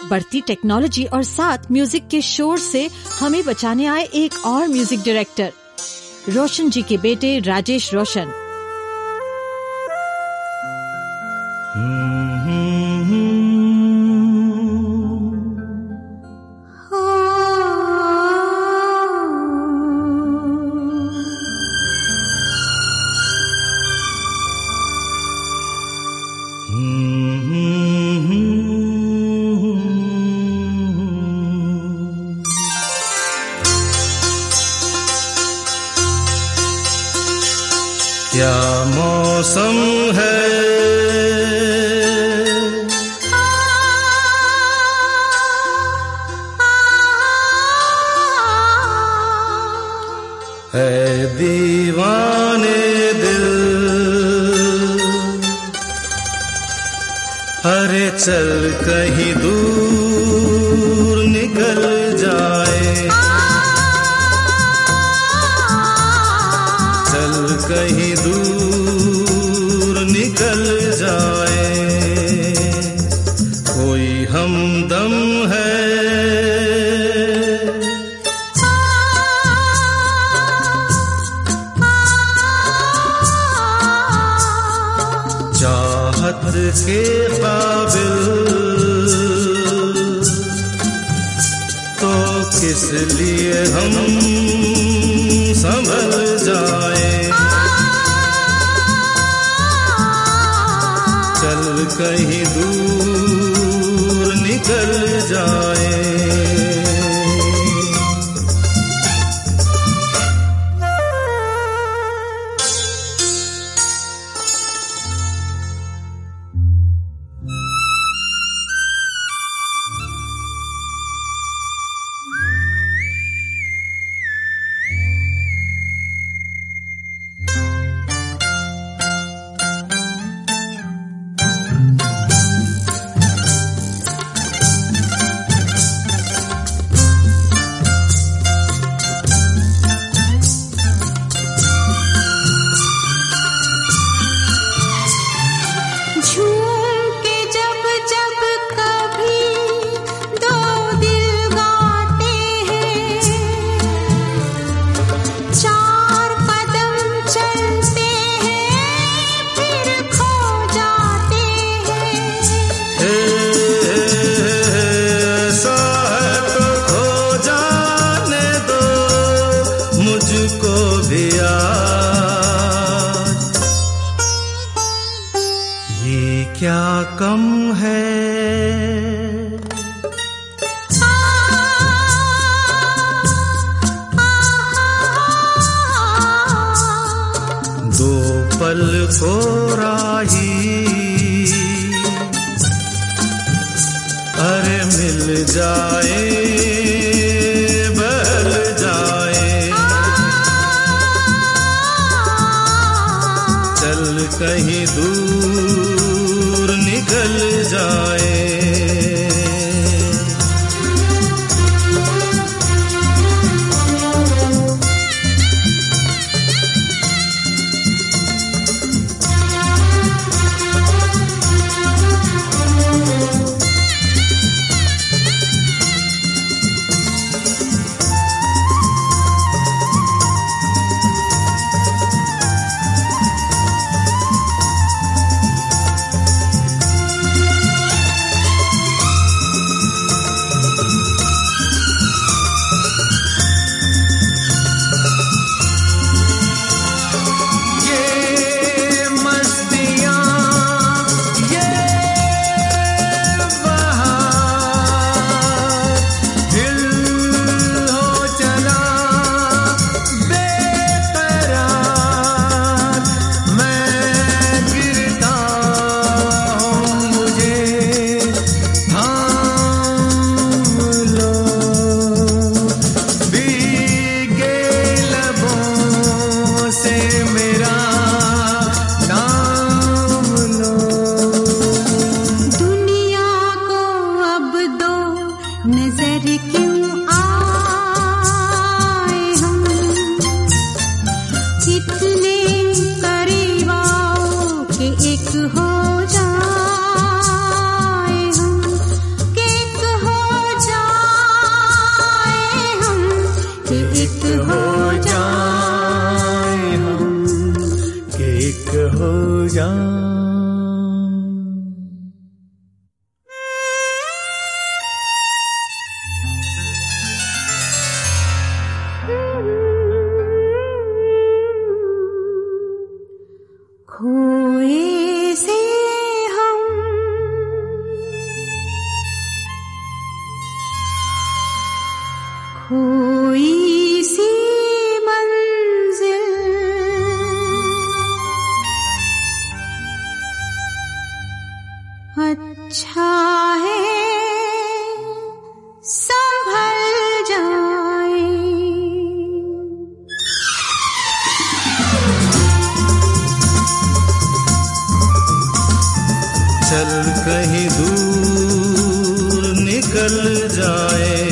बढ़ती टेक्नोलॉजी और साथ म्यूजिक के शोर से हमें बचाने आए एक और म्यूजिक डायरेक्टर, रोशन जी के बेटे राजेश रोशन। क्या मौसम है, है दीवाने दिल, अरे चल कहीं दूर निकल जाए, चल कहीं दूर निकल जाए, कोई हमदम है, चाहत के काबिल तो किस लिए हम संभल जाए, चल कहीं दूर निकल जाए। मुझको भी आज ये क्या कम है, दो पल को राही अरे मिल जाए कहीं दूर निकल जाए। निकल जाए।